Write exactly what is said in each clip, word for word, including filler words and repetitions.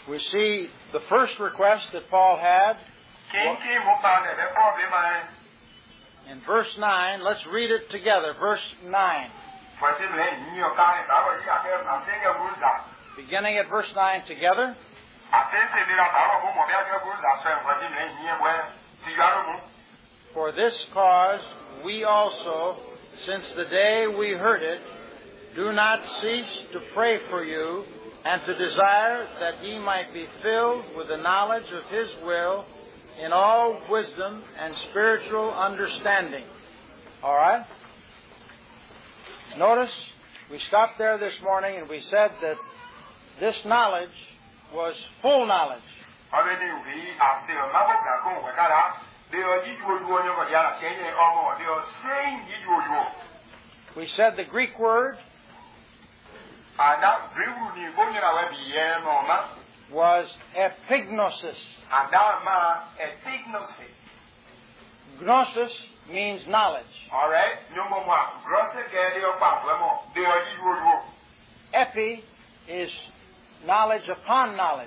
we see the first request that Paul had in verse nine. Let's read it together. Verse nine. Beginning at verse nine together. For this cause we also, since the day we heard it, do not cease to pray for you and to desire that ye might be filled with the knowledge of His will in all wisdom and spiritual understanding. All right? Notice, we stopped there this morning and we said that this knowledge was full knowledge. We said the Greek word was epignosis. Gnosis means knowledge. All right. Epi is knowledge upon knowledge.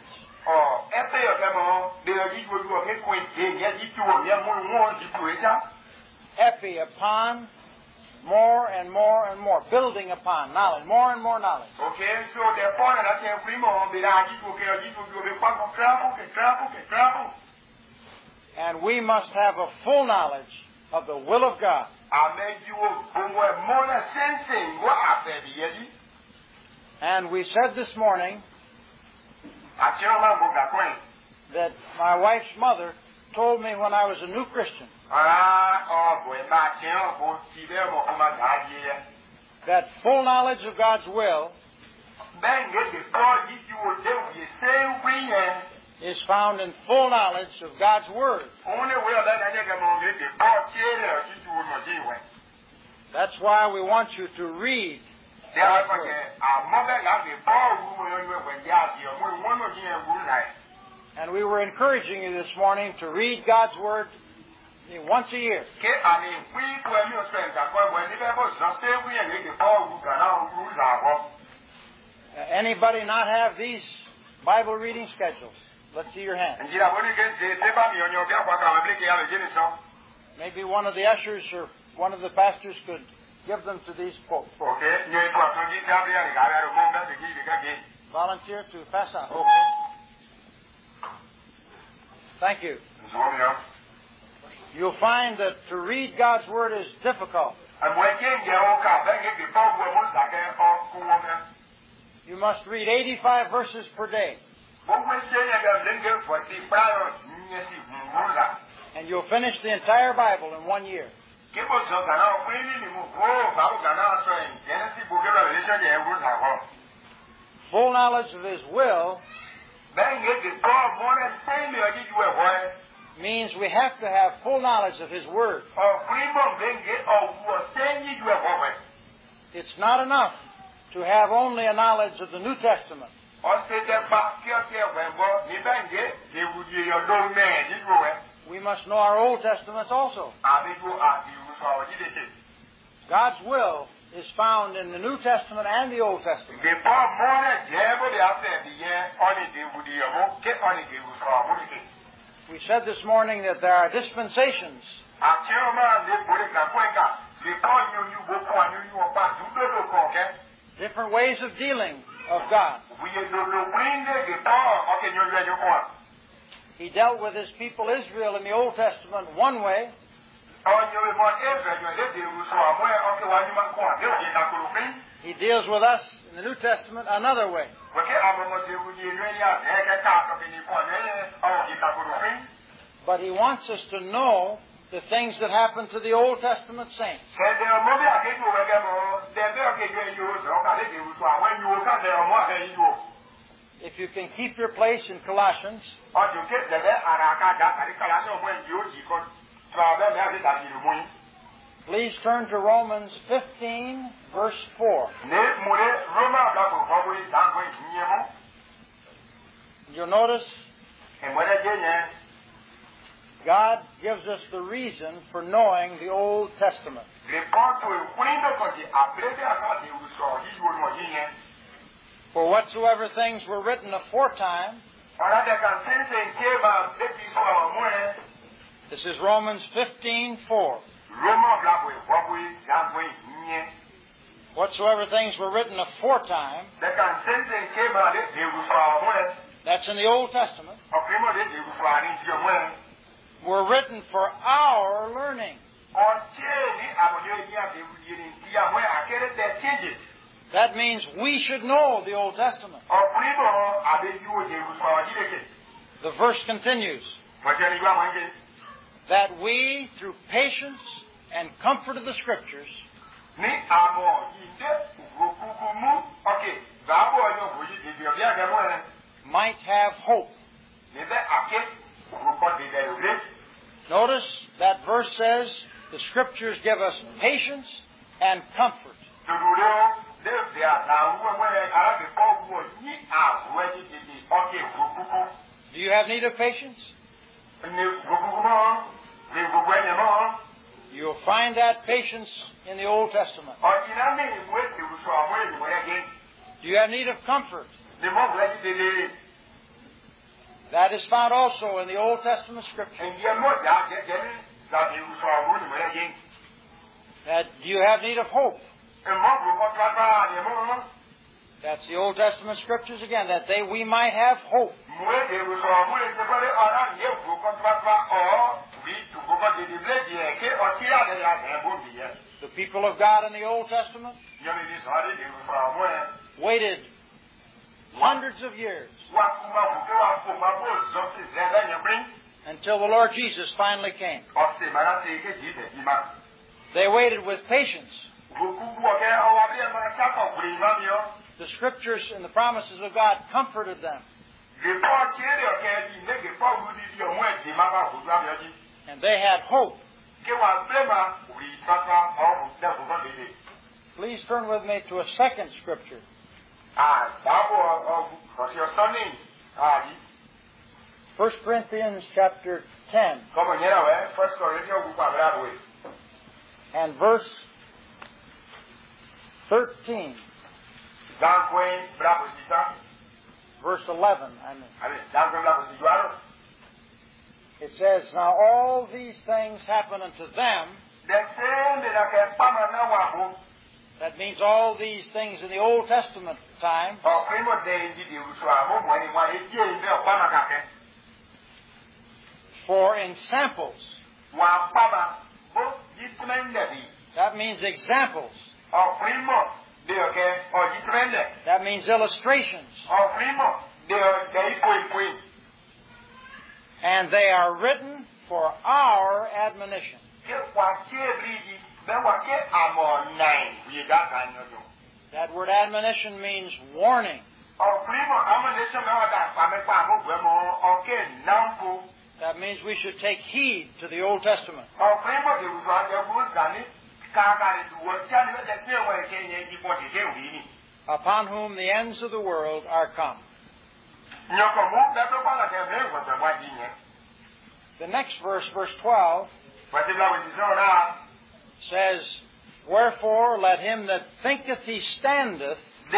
Epi upon, more and more and more, building upon knowledge, more and more knowledge. Okay, so therefore, and we must have a full knowledge of the will of God. And we said this morning that my wife's mother told me when I was a new Christian that full knowledge of God's will is found in full knowledge of God's Word. That's why we want you to read God's Word. And we were encouraging you this morning to read God's Word once a year. Uh, anybody not have these Bible reading schedules? Let's see your hand. Maybe one of the ushers or one of the pastors could give them to these folks. Volunteer to pass on. Okay. Thank you. You'll find that to read God's Word is difficult. You must read eighty-five verses per day. And you'll finish the entire Bible in one year. Full knowledge of His will means we have to have full knowledge of His Word. It's not enough to have only a knowledge of the New Testament. We must know our Old Testaments also. God's will is found in the New Testament and the Old Testament. We said this morning that there are dispensations. Different ways of dealing of God. He dealt with His people Israel in the Old Testament one way. He deals with us in the New Testament another way. But He wants us to know the things that happened to the Old Testament saints. If you can keep your place in Colossians, please turn to Romans fifteen, verse four. You'll notice God gives us the reason for knowing the Old Testament. For whatsoever things were written aforetime This is Romans fifteen four. Whatsoever things were written aforetime, that's in the Old Testament, were written for our learning. That means we should know the Old Testament. The verse continues, that we, through patience and comfort of the Scriptures, might have hope. Notice that verse says the Scriptures give us patience and comfort. Do you have need of patience? You'll find that patience in the Old Testament. Do you have need of comfort? That is found also in the Old Testament Scripture. That do you have need of hope? That's the Old Testament Scriptures again, that they we might have hope. The people of God in the Old Testament waited hundreds of years until the Lord Jesus finally came. They waited with patience. The Scriptures and the promises of God comforted them. And they had hope. Please turn with me to a second Scripture. First Corinthians chapter ten. And verse thirteen. Verse eleven, I mean. It says, now all these things happen unto them. That means all these things in the Old Testament time. For in samples. That means examples. That means illustrations. And they are written for our admonition. That word admonition means warning. That means we should take heed to the Old Testament. Upon whom the ends of the world are come. The next verse, verse twelve, says, wherefore let him that thinketh he standeth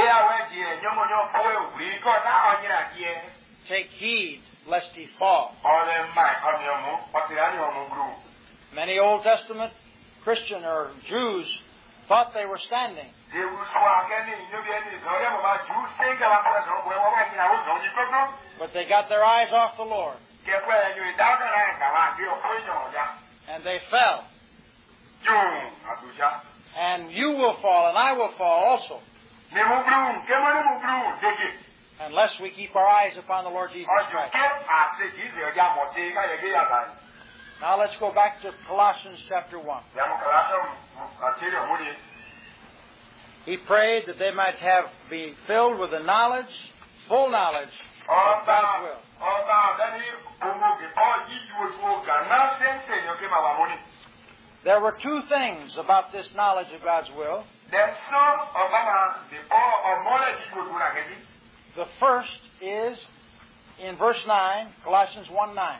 take heed lest he fall. Many Old Testament Christian or Jews thought they were standing. But they got their eyes off the Lord. And they fell. And you will fall, and I will fall also. Unless we keep our eyes upon the Lord Jesus Christ. Now let's go back to Colossians chapter one. He prayed that they might have be filled with the knowledge, full knowledge of God's will. There were two things about this knowledge of God's will. The first is in verse nine, Colossians one nine.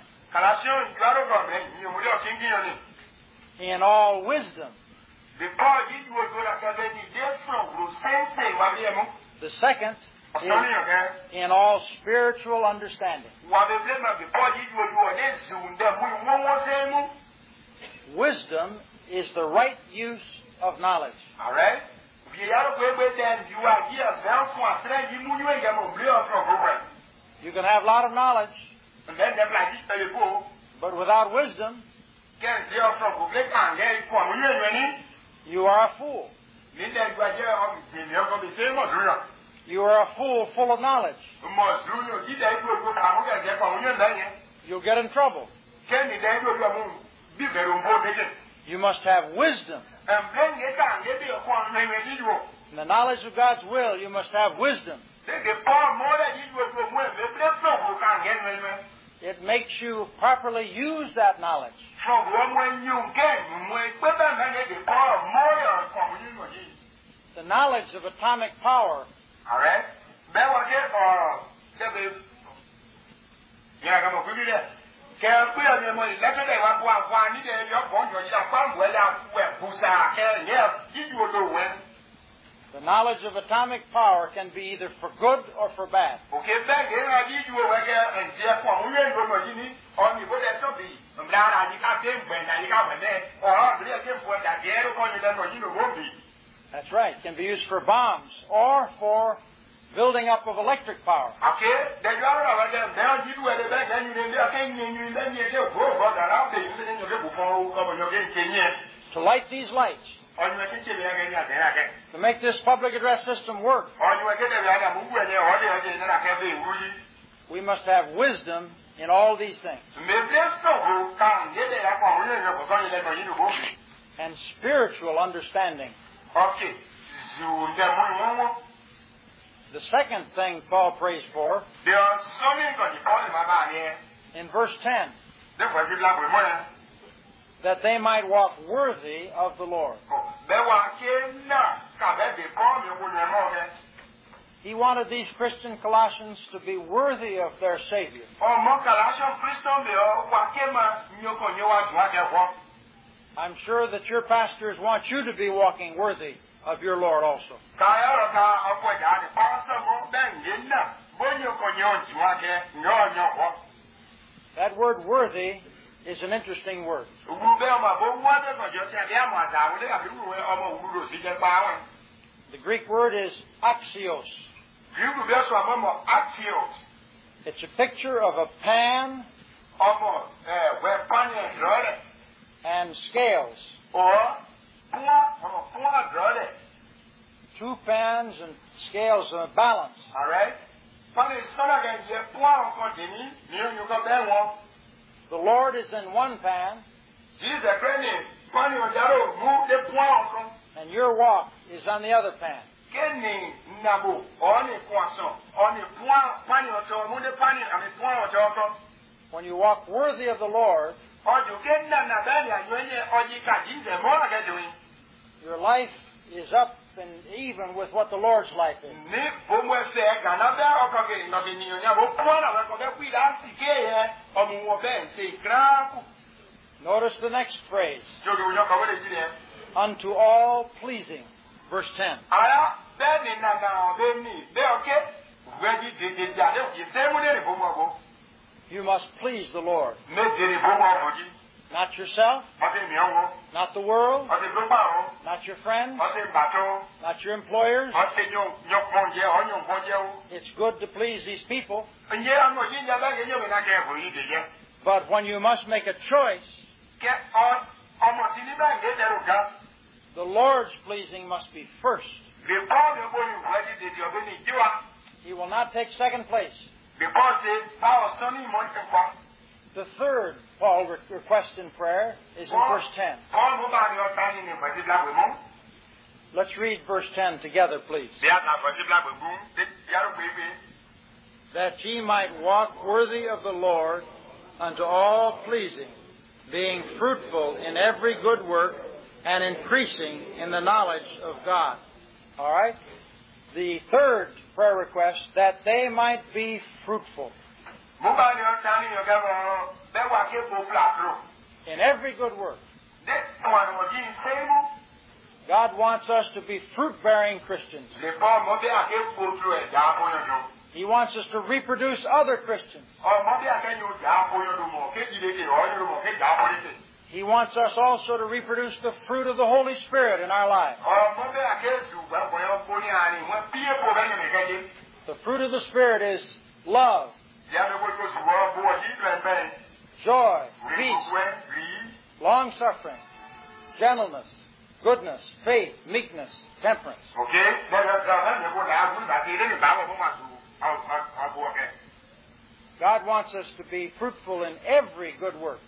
In all wisdom. The second in, in all spiritual understanding. Wisdom is the right use of knowledge. All right? You can have a lot of knowledge, but without wisdom, you are a fool. You are a fool full of knowledge. You'll get in trouble. You must have wisdom. In the knowledge of God's will, you must have wisdom. It makes you properly use that knowledge. The knowledge of atomic power. All right? The knowledge of atomic power can be either for good or for bad. That's right. It can be used for bombs or for building up of electric power. To light these lights. To make this public address system work. We must have wisdom in all these things. And spiritual understanding. The second thing Paul prays for, in verse ten, that they might walk worthy of the Lord. He wanted these Christian Colossians to be worthy of their Savior. I'm sure that your pastors want you to be walking worthy of your Lord also. That word worthy is an interesting word. The Greek word is axios. It's a picture of a pan and scales. Two pans and scales of balance. All right? The Lord is in one pan, and your walk is on the other pan. When you walk worthy of the Lord, your life is up and even with what the Lord's life is. Notice the next phrase. Unto all pleasing. Verse ten. You must please the Lord. Not yourself, not the world, not your friends, not your employers. It's good to please these people. But when you must make a choice, the Lord's pleasing must be first. He will not take second place. The third Paul request in prayer is in verse ten. Let's read verse ten together, please. That ye might walk worthy of the Lord unto all pleasing, being fruitful in every good work and increasing in the knowledge of God. All right? The third prayer request, that they might be fruitful. In every good work. God wants us to be fruit-bearing Christians. He wants us to reproduce other Christians. He wants us also to reproduce the fruit of the Holy Spirit in our lives. The fruit of the Spirit is love, joy, peace, long-suffering, gentleness, goodness, faith, meekness, temperance. God wants us to be fruitful in every good work.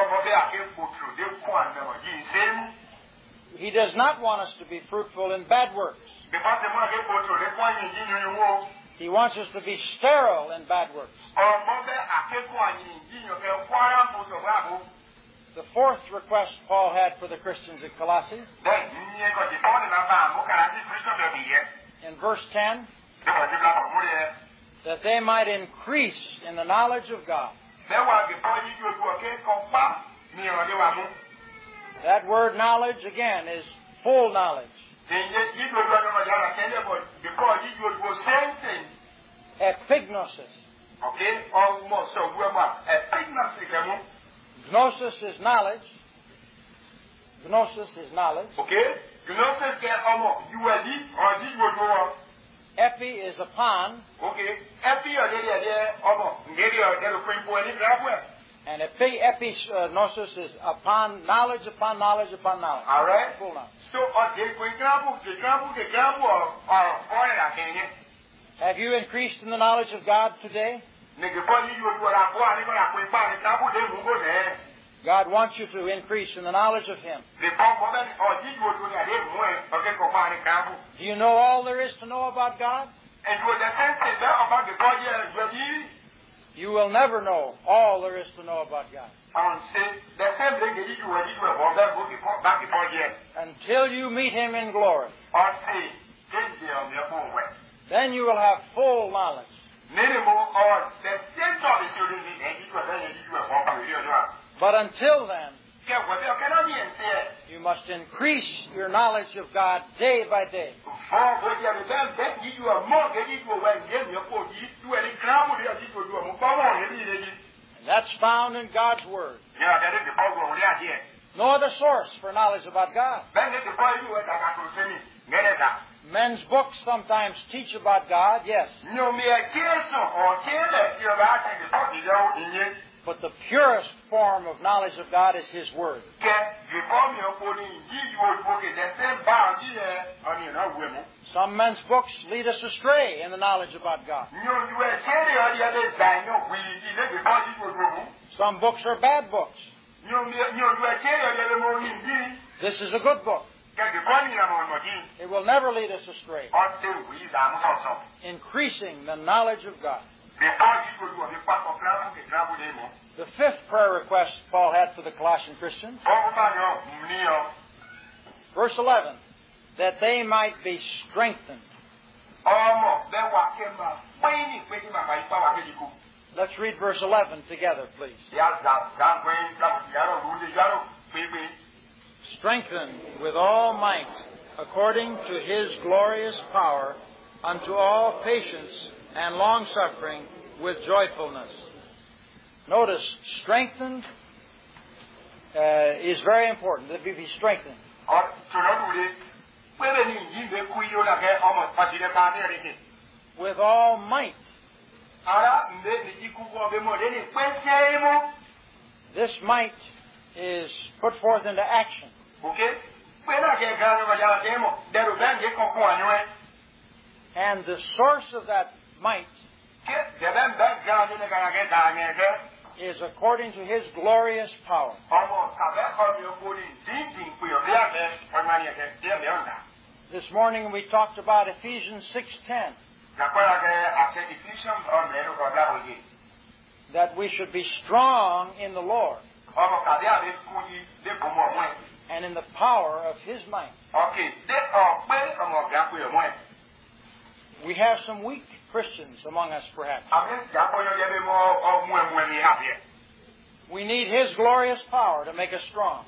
He does not want us to be fruitful in bad works. He wants us to be sterile in bad works. The fourth request Paul had for the Christians at Colossae, in verse ten, that they might increase in the knowledge of God. That word knowledge, again, is full knowledge. Epignosis. Gnosis is knowledge. Gnosis is knowledge. Epi is upon. And epi, epignosis is upon knowledge, upon knowledge, upon knowledge. All right. Full knowledge. So, have you increased in the knowledge of God today? God wants you to increase in the knowledge of Him. Do you know all there is to know about God? You will never know all there is to know about God until you meet Him in glory. Then you will have full knowledge. But until then, you must increase your knowledge of God day by day. And that's found in God's Word. No other source for knowledge about God. Men's books sometimes teach about God, yes. But the purest form of knowledge of God is His Word. Some men's books lead us astray in the knowledge about God. Some books are bad books. This is a good book. It will never lead us astray. Increasing the knowledge of God. The fifth prayer request Paul had for the Colossian Christians, verse eleven, that they might be strengthened. Let's read verse eleven together, please. Strengthened with all might, according to His glorious power, unto all patience and long-suffering with joyfulness. Notice, strengthened uh, is very important, that we be strengthened. With all might. This might is put forth into action. And the source of that might is according to His glorious power. This morning we talked about Ephesians six ten. That we should be strong in the Lord and in the power of His might. We have some weak Christians among us, perhaps. We need His glorious power to make us strong.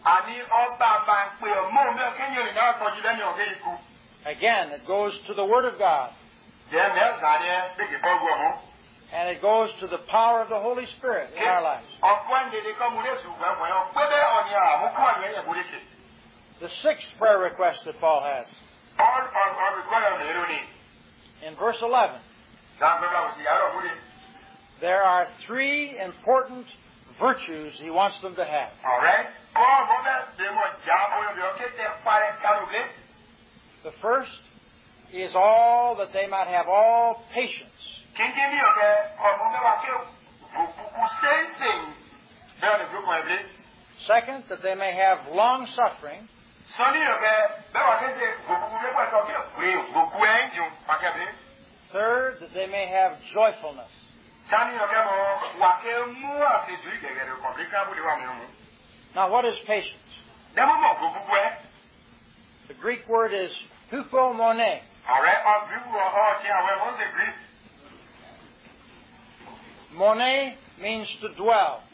Again, it goes to the Word of God. And it goes to the power of the Holy Spirit in our lives. The sixth prayer request that Paul has. In verse eleven. There are three important virtues he wants them to have. The first is all that they might have all patience. Second, that they may have long suffering. Third, that they may have joyfulness. Now, what is patience? The Greek word is hupomone. Mone means to dwell.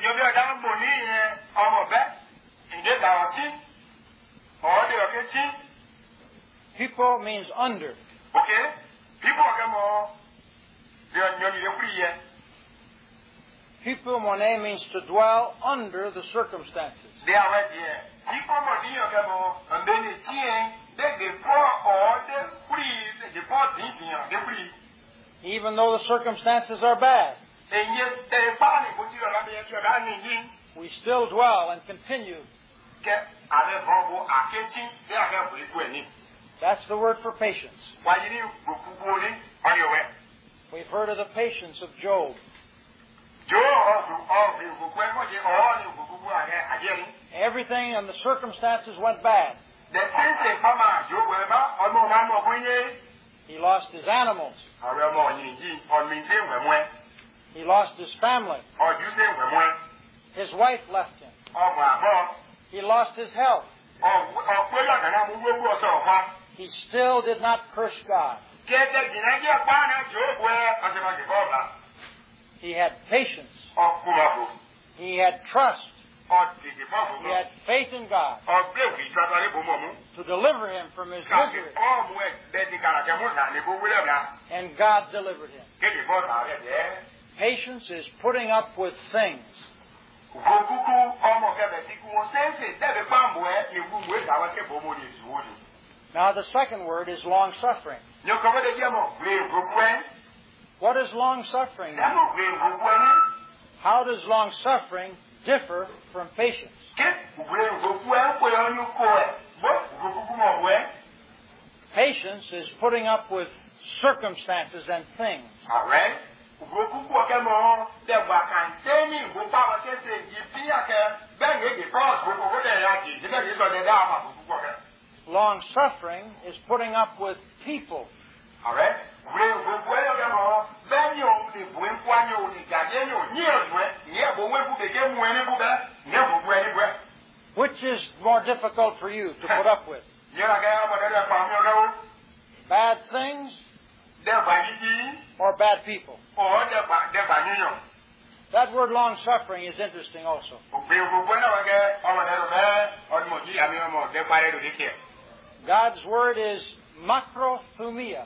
Hypo means under. Hypomone means to dwell under the circumstances. Even though the circumstances are bad, we still dwell and continue. That's the word for patience. We've heard of the patience of Job. Everything and the circumstances went bad. He lost his animals. He lost his family. His wife left him. He lost his health. He still did not curse God. He had patience. He had trust. He had faith in God to deliver him from his misery. And God delivered him. Patience is putting up with things. Now the second word is long-suffering. What is long-suffering? How does long-suffering differ from patience? Patience is putting up with circumstances and things. Long-suffering is putting up with people. Which is more difficult for you to put up with? Bad things or bad people? That word long-suffering is interesting also. God's word is makrothumia.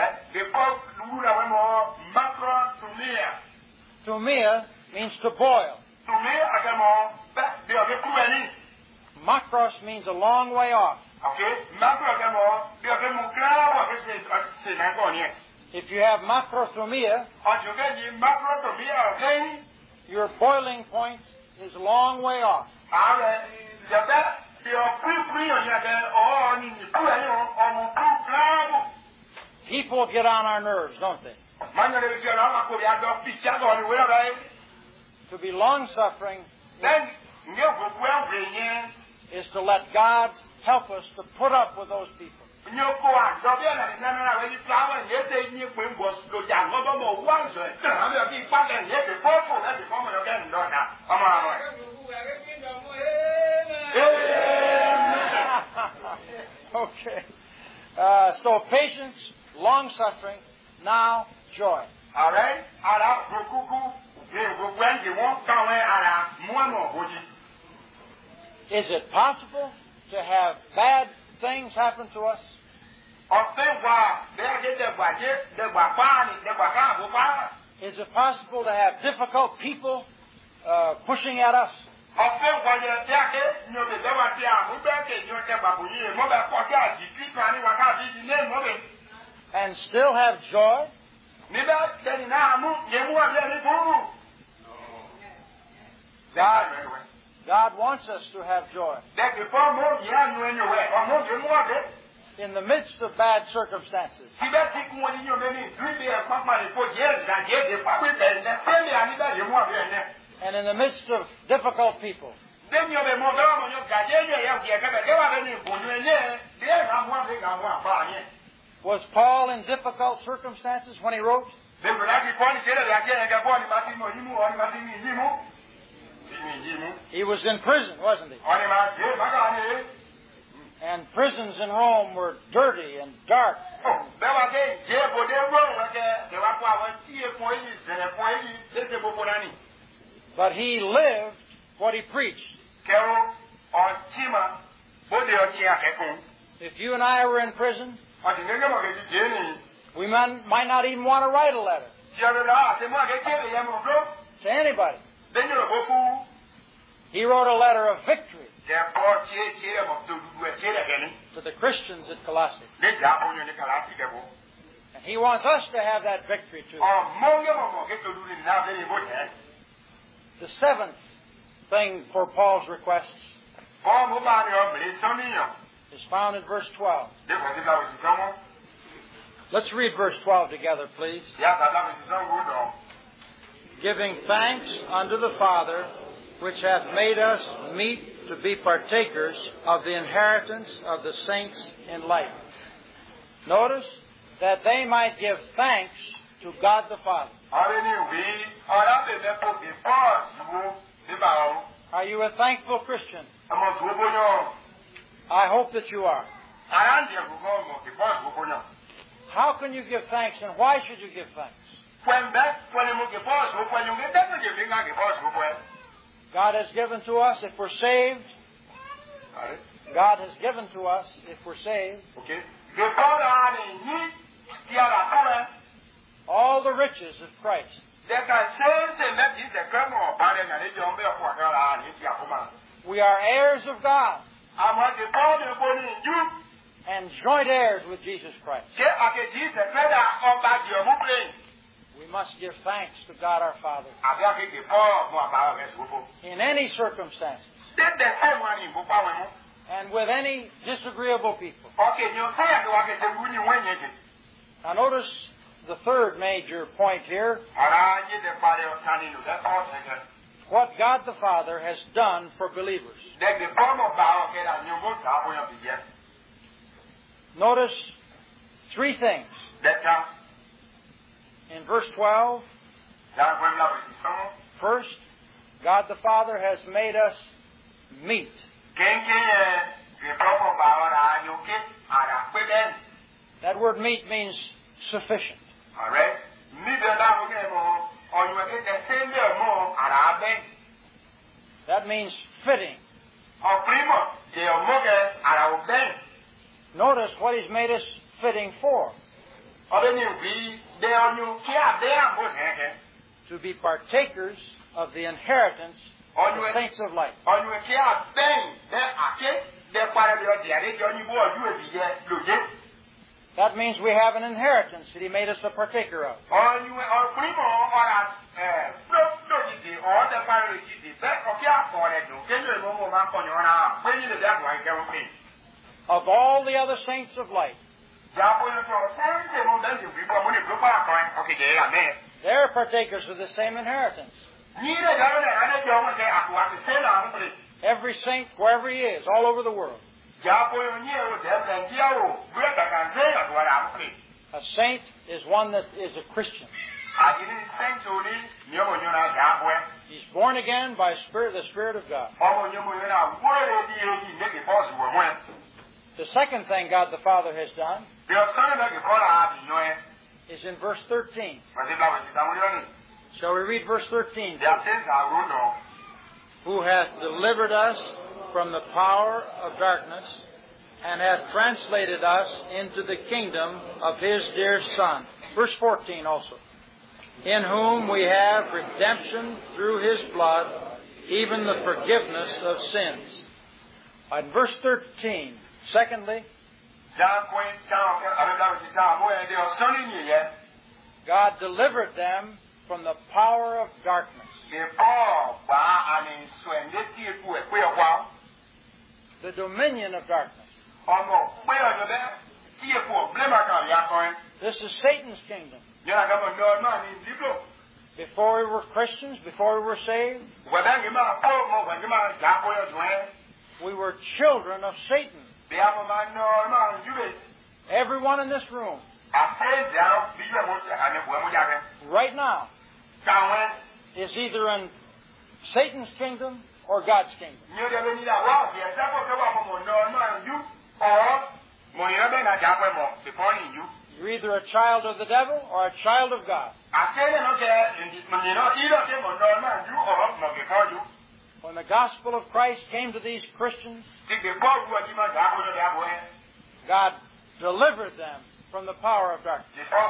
Thumia means to boil. Makros means a long way off. If you have makrothumia, your boiling point is a long way off. People get on our nerves, don't they? To be long-suffering is to let God help us to put up with those people. Okay. Uh, so patience, long-suffering, now joy. Is it possible to have bad things happen to us? Is it possible to have difficult people uh, pushing at us? And still have joy? God, God wants us to have joy. In the midst of bad circumstances. And in the midst of difficult people. Was Paul in difficult circumstances when he wrote? He was in prison, wasn't he? And prisons in Rome were dirty and dark. But he lived what he preached. If you and I were in prison, we might, might not even want to write a letter to anybody. He wrote a letter of victory to the Christians at Colossae. And he wants us to have that victory too. The seventh thing for Paul's requests is found in verse twelve. Let's read verse twelve together, please. Giving thanks unto the Father, which hath made us meet to be partakers of the inheritance of the saints in light. Notice that they might give thanks to God the Father. Are you a thankful Christian? I hope that you are. How can you give thanks, and why should you give thanks? God has given to us if we're saved. God has given to us if we're saved. All the riches of Christ. We are heirs of God. And joint heirs with Jesus Christ. We must give thanks to God our Father in any circumstances and with any disagreeable people. Now notice the third major point here. What God the Father has done for believers. Notice three things. In verse twelve, first, God the Father has made us meet. That word meet means sufficient. That means fitting. Notice what He's made us fitting for. To be partakers of the inheritance of the saints of light. That means we have an inheritance that He made us a partaker of. Of all the other saints of light, they're partakers of the same inheritance. Every saint, wherever he is, all over the world. A saint is one that is a Christian. He's born again by Spirit, the Spirit of God. The second thing God the Father has done is in verse thirteen. Shall we read verse thirteen? Dia tse za ro no. Who hath delivered us from the power of darkness, and hath translated us into the kingdom of His dear Son. Verse fourteen also. In whom we have redemption through His blood, even the forgiveness of sins. And verse thirteen, secondly, God delivered them from the power of darkness. The dominion of darkness. This is Satan's kingdom. Before we were Christians, before we were saved, we were children of Satan. Everyone in this room, right now, is either in Satan's kingdom or God's kingdom. You're either a child of the devil or a child of God. When the gospel of Christ came to these Christians, God delivered them from the power of darkness.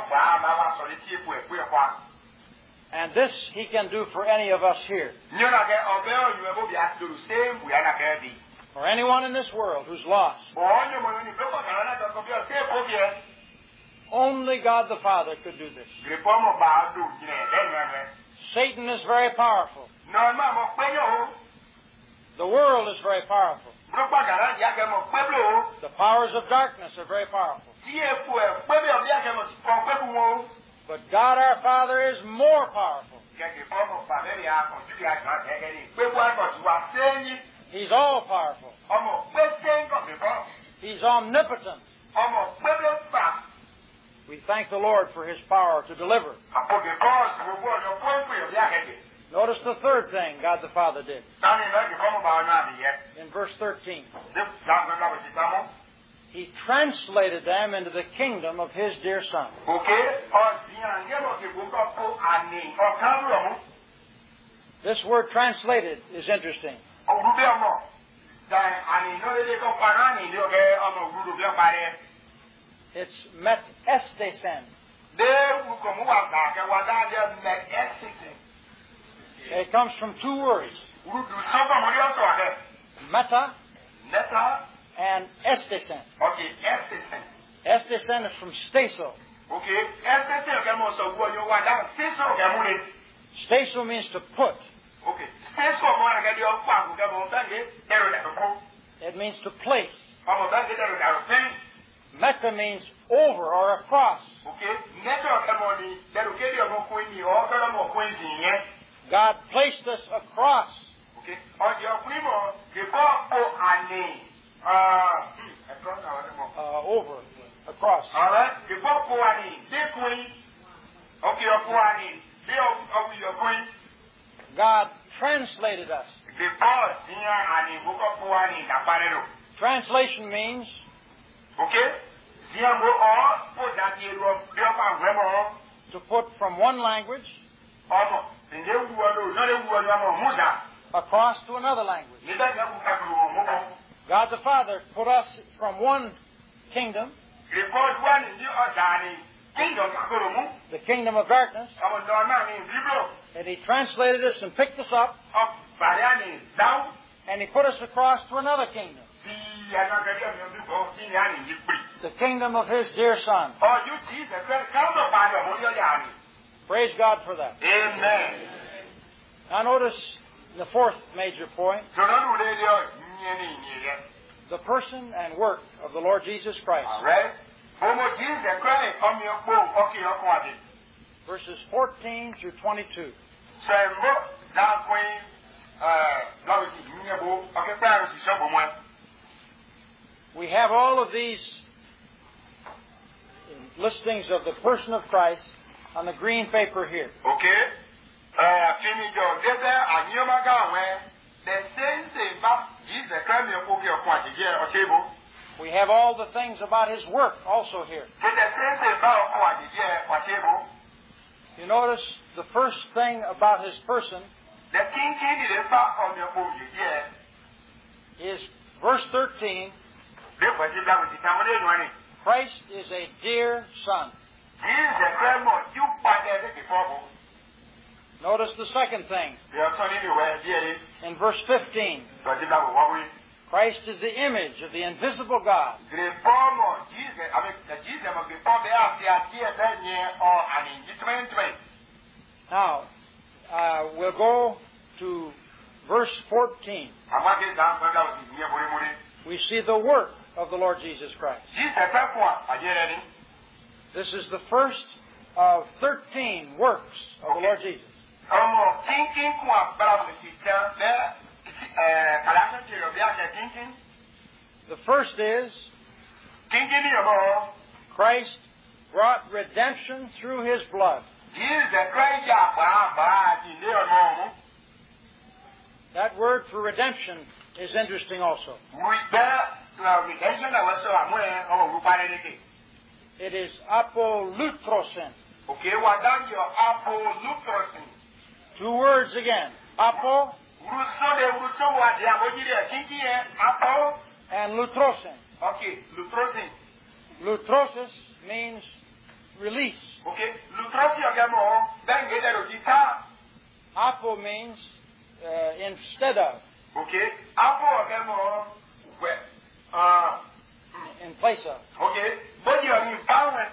And this He can do for any of us here. For anyone in this world who's lost. Only God the Father could do this. Satan is very powerful. The world is very powerful. The powers of darkness are very powerful. But God our Father is more powerful. He's all powerful. He's omnipotent. We thank the Lord for His power to deliver. Notice the third thing God the Father did. In verse thirteen. He translated them into the kingdom of His dear Son. This word translated is interesting. It's met estesen. It comes from two words. Meta and estesen. Okay, estesen. Estesen is from steso. Okay, steso means to put. Okay, it means to place. Meta means over or across. God placed us across. Okay. Uh, over, across. All right. God translated us. Translation means to put from one language across to another language. God the Father put us from one kingdom, the kingdom of darkness, and He translated us and picked us up, and He put us across to another kingdom, the kingdom of His dear Son. Praise God for that. Amen. Now notice the fourth major point. The person and work of the Lord Jesus Christ. Verses fourteen through twenty-two. We have all of these listings of the person of Christ on the green paper here. Okay. We have all the things about His work also here. You notice the first thing about his person Le kínkín ni le fa ọ̀nà òye díẹ̀. is verse thirteen. Le pẹ̀sí dáhùn sí tamọ́lé ìwọ̀n ni. Christ is a dear son. Jíìsẹ̀ fẹ́ mọ̀ yóò padà ẹ̀ lè fọ́ọ̀bù. Notice the second thing. Bí ọ̀sán nínú ìwẹ̀ díẹ̀ yìí. In verse fifteen, Pẹ̀sí dáhùn wọ́n wí. Christ is the image of the invisible God. Gre fọ́ọ̀mù jíìsẹ̀ àmì jíìsẹ̀ mọ̀ gre fọ́ọ̀mù ẹ̀ àti àti ẹ̀ bẹ́ẹ̀ yẹn ọ̀ àmì ìjítúmẹ́ntúmẹ́. Now, uh, we'll go to verse fourteen. Àwọn akéde dáhùn fẹ́ dáhùn sí ìyẹn múrímúrí. We see the work of the Lord Jesus Christ. Jíìsẹ̀ fẹ́ fún wa àdé rẹ ni. This is the first of thirteen works of the Lord Jesus. Ọmọ kínkín kún àbára fèsì tán bẹ́ẹ̀ ẹ̀ kàlásán kiri ọ̀bí àjẹ kínkín. The first is Kínkín ní ọ̀bọ̀. Christ brought redemption through his blood. Jíìsẹ̀ fẹ́ yà pàápàá àti ilé ọ̀nà ọ̀hún. That word for redemption is interesting also. Wí bẹ́ẹ̀ redemption náà wọ́n sọ àmú ẹ̀ ọmọ òwú parẹ́ lékè. It is apolutrosin. Òkè wà dáńjọ apolutrosin. Two words again. Apo Wùsọ́lẹ̀ wùsọ́ wà dé àmójírí ẹ̀ kínkín yẹn apọ̀. and lutrosin. Okay, lutrosin. Lutrosis means release. Okay, lutrosin ọ̀gẹ́ mọ̀ bẹ́ẹ̀ ń gẹ́gẹ́ lòdì ká. Apo means uh, instead of, Okay, apọ̀ ọ̀gẹ́ mọ̀ wẹ̀. in place of. Okay, bóyá ọ̀nì ìbáwẹ̀.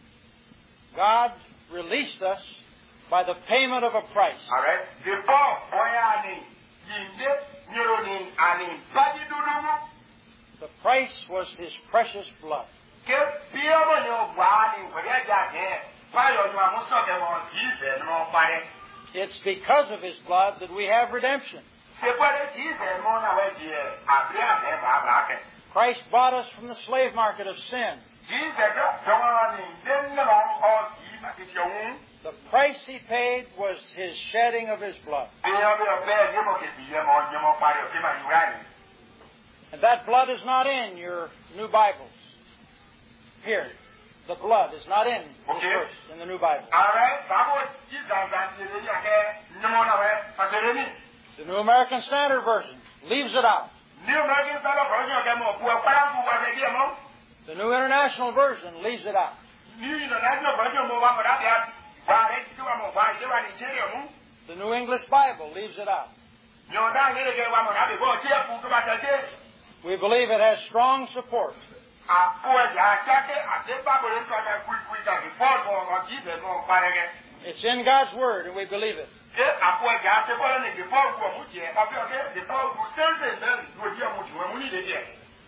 God released us by the payment of a price. Alright, before bóyá ni yìndé nyoro ni àní bájí dúdú. The price was his precious blood. Ké bí ọmọ yẹn wà á ní ìwẹ̀rẹ̀ ẹ̀jẹ̀ àjẹ́ báyọ̀ ni àmúṣọ̀kẹ́ wọn kì í bẹ̀ ní wọn parẹ́. It's because of his blood that we have redemption. Ṣé pẹ́lẹ́ kì í bẹ̀ mọ́ náà wẹ̀ di ẹ̀ àbí àbẹ́ bàbá kẹ̀? Christ bought us from the slave market of sin. Kì í bẹ̀ kẹ́ jọ̀wọ́ ni lẹ́nu náà ọ̀ kì í bàtí ti ọ̀hún. The price he paid was his shedding of his blood. Èèyàn bí ọ̀bẹ yé mọ̀ kébì yẹ mọ̀ yẹ mọ̀ parí ọ̀kẹ́ máa yúra ni. And that blood is not in your new Bibles. Here, the blood is not in this Okay. verse in the new Bible. Ààrẹ bàbá jí zanzan ti lè yàgẹ́ nyọmọ náà wẹ̀ pàṣẹ ní. The New American Standard Version leaves it out. Ní American Standard Version ọ̀gẹ́ mọ̀ bu ẹ̀kọ́ yà fún wa ṣe díẹ̀ mọ́. The New International Version leaves it out. Ní International Version mo wà mọ̀ dábìá wà rẹ̀ tí wà mọ̀ wà ìṣe wà ní ìṣe mú. The New English Bible leaves it out. Yọ̀ọ̀dá ìrẹ́lẹ̀kẹ́ wà mọ̀ dábìá bọ́ ọ̀tí ẹ̀kú tó bá ṣe dé. We believe it has strong support. Àpò ẹ̀jẹ̀ àṣàkẹ́ àdébàbọ̀rẹ́ sọ̀rọ̀ kúikúi tàbí fọ́ọ̀dù ọ̀rọ̀ kì í bẹ̀ mọ́ parẹ́gẹ́. It's in God's Word, and we believe it. Ṣé àpò ẹ̀jẹ̀ àṣẹ́fọ́lẹ́ ní ìdìbọ́ọ̀gù ọ̀mùjẹ́ ọ̀fẹ́ ọ̀fẹ́ ìdìbọ́ọ̀gù sẹ́ńsẹ̀ bẹ́ẹ̀ lòdì ọ̀mùjù ẹ̀mú nílé díẹ̀.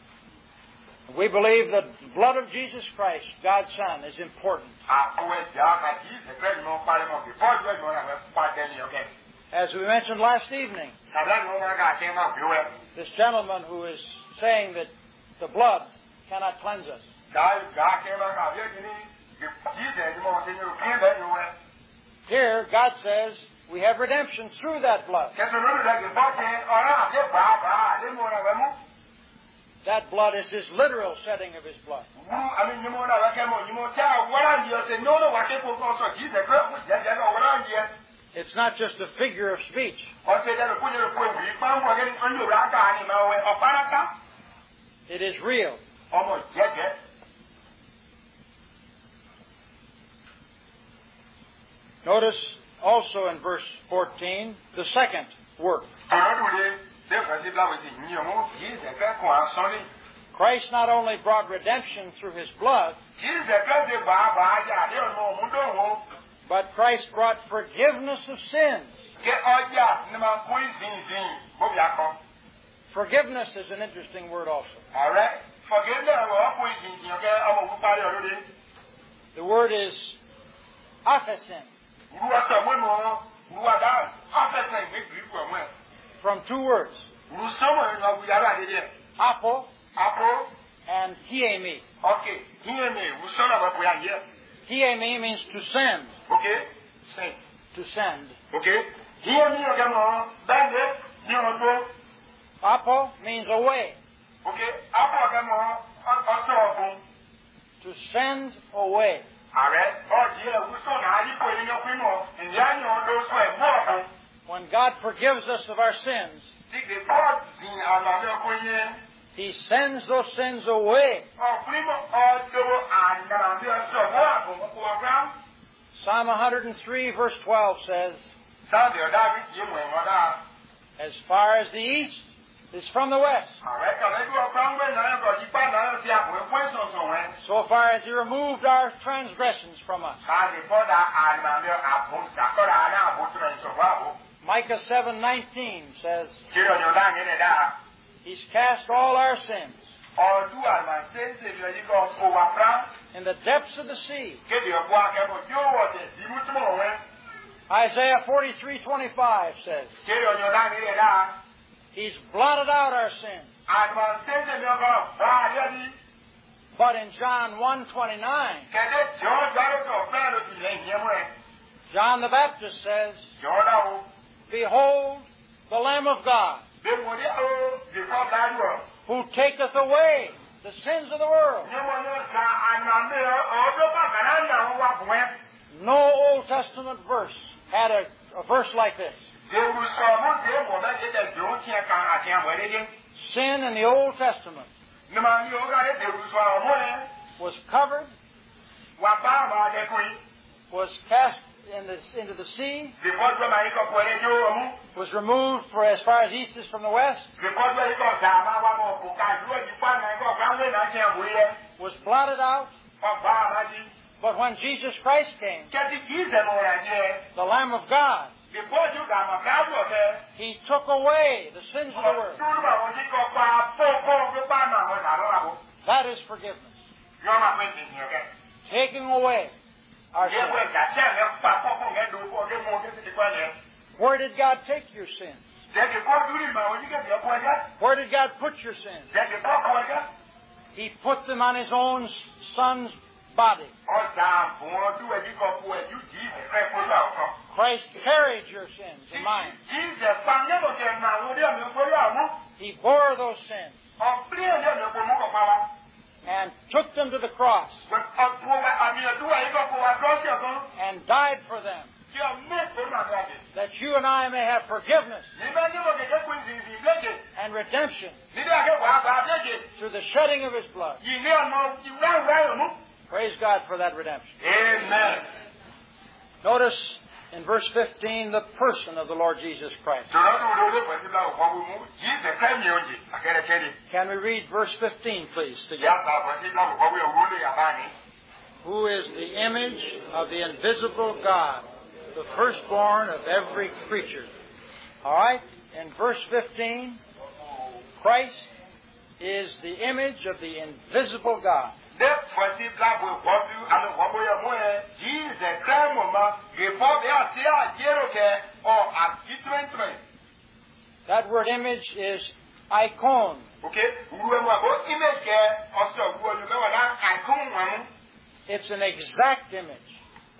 We believe that the blood of Jesus Christ, God's Son, is important. Àpò ẹ̀jẹ̀ àkàtì ìṣẹ̀fẹ́ ni wọ́n parẹ́ mọ́ kí fọ́ọ̀dù ẹ̀jẹ̀ wọn àwọn pàdé ní ọ̀kẹ́. As we mentioned last evening, Tàbí àti wọn máa kà máa fi wẹ̀. this gentleman who is saying that the blood cannot cleanse us. Dáì gà kẹ́ máa kà bí ẹ̀jẹ̀ ní ìjíṣẹ́ ni mo ṣe ní òkè bẹ́ẹ̀ ni wẹ̀. Here, God says we have redemption through that blood. Kẹ̀sùn lórí rẹ̀ kì í bọ́ ṣe ọ̀rọ̀ àti bàbá àdémọ̀ rẹ̀ wẹ̀ mú. That blood is his literal shedding of his blood. Wú àmì ìyímọ̀ náà wẹ̀ kẹ́ mọ̀ ìyímọ̀ tí a wọ́n ń di ọ̀sẹ̀ ní ọ̀nà wà kéko kan sọ kì í ṣe pé jẹ́jẹ́ náà wọ́n ń di ẹ. It's not just a figure of speech. Ọ̀sẹ̀ ìdẹ́nu kú ní ìrìnkú ìwé pàǹpọ̀ gẹ́gẹ́ ní ọ̀nà ìwé àgbà ni máa wẹ̀ ọ̀páráká. It is real. Ọmọ jẹ́jẹ́. Notice also in verse fourteen, the second work. Christ not only brought redemption through his blood, but Christ brought forgiveness of sins. Forgiveness is an interesting word also. The word is aphesin. From two words. Apo and hiemi. Okay. Hiemi means to send. Okay. Send. To send. Okay. Apo means away. Okay. Apo To send away. When God forgives us of our sins, He sends those sins away. Psalm one hundred three, verse twelve says, as far as the east is from the west, so far as He removed our transgressions from us. Micah seven nineteen says, He's cast all our sins in the depths of the sea. Isaiah forty-three twenty-five says, He's blotted out our sins. But in John one twenty-nine, John the Baptist says, behold the Lamb of God, who taketh away the sins of the world. No Old Testament verse had a, a verse like this. Sin in the Old Testament was covered, was cast in the, into the sea, was removed for as far as east is from the west, was blotted out. But when Jesus Christ came, the Lamb of God, He took away the sins of the world. That is forgiveness. Taking away our sins. Where did God take your sins? Where did God put your sins? He put them on His own Son's body. Christ carried your sins and mine. He bore those sins and took them to the cross and died for them, that you and I may have forgiveness and redemption through the shedding of His blood. Praise God for that redemption. Amen. Notice in verse fifteen the person of the Lord Jesus Christ. Can we read verse fifteen, please, together? Who is the image of the invisible God, the firstborn of every creature. All right? In verse fifteen, Christ is the image of the invisible God. That word image is icon. It's an exact image.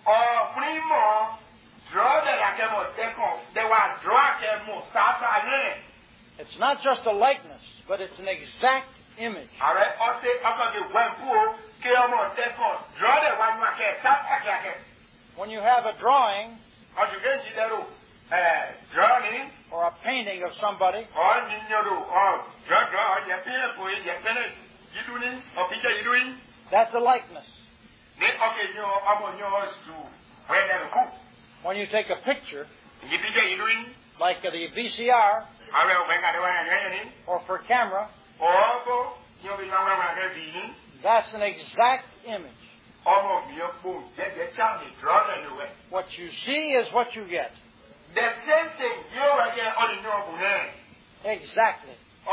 It's not just a likeness, but it's an exact image. When you have a drawing or a painting of somebody, that's a likeness. When you take a picture, like the V C R, or for camera, that's an exact image. What you see is what you get. The same thing you again on the Exactly.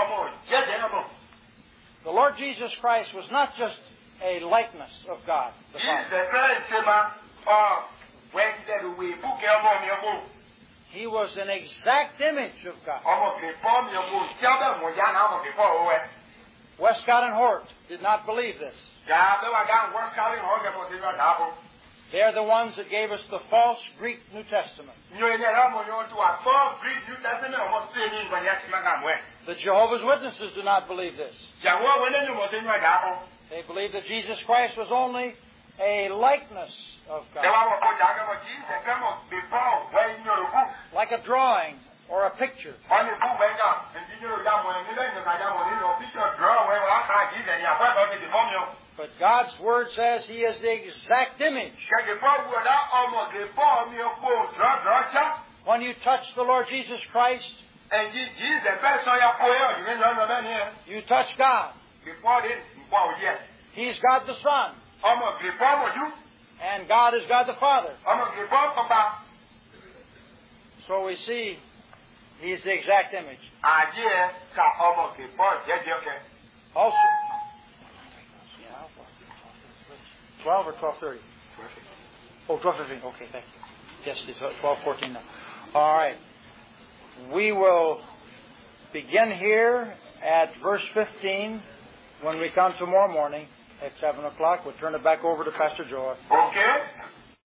The Lord Jesus Christ was not just a likeness of God the Father. He was an exact image of God. Westcott and Hort did not believe this. They are the ones that gave us the false Greek New Testament. The Jehovah's Witnesses do not believe this. They believe that Jesus Christ was only a likeness of Ṣé God, wàá wọ̀ kọjá akẹ́kọ̀ọ́ tí ìṣẹ̀kẹ́ mọ̀ before wẹ́n ní orúkú? like a drawing or a picture. Wọ́n ní fún gbẹ̀ngà ẹ̀jí ní òjá mọ̀ ní lẹ́yìn ìtajà mọ̀ nínú picture draw wẹ́n wọ́n á ká àjí ìṣẹ̀yìn àpẹ́ẹ̀tọ́ ti dì fọ́ mi o. But God's Word says He is the exact image. Kẹ̀kẹ́ fọ́ wúwọ̀dá ọmọ gẹ̀fọ́ mi ọ̀pọ̀ dúrọ́dúrọ́ ṣá. When you touch the Lord Jesus Christ, Ẹ̀jí jí ìṣẹ̀fẹ́ sọ ya kó yẹ ọ̀dùnmí lọ́nà bẹ́ẹ̀ ni ẹ̀. you touch God. Before this, nǹkan òye ẹ̀. He's God the Son, Ọmọ gẹ̀fọ́ mọ̀jú. and God is God the Father. Ọmọ gẹ̀fọ́ ọba. So we see He's the exact image. Àjí ẹ̀ ka ọmọ gẹ̀fọ́ jẹ́jẹ́ kẹ. Also, twelve or twelve thirty? Oh, twelve fifteen. Okay, thank you. Yes, it's twelve fourteen now. All right. We will begin here at verse fifteen when we come tomorrow morning at seven o'clock. We'll turn it back over to Pastor Joy. Okay.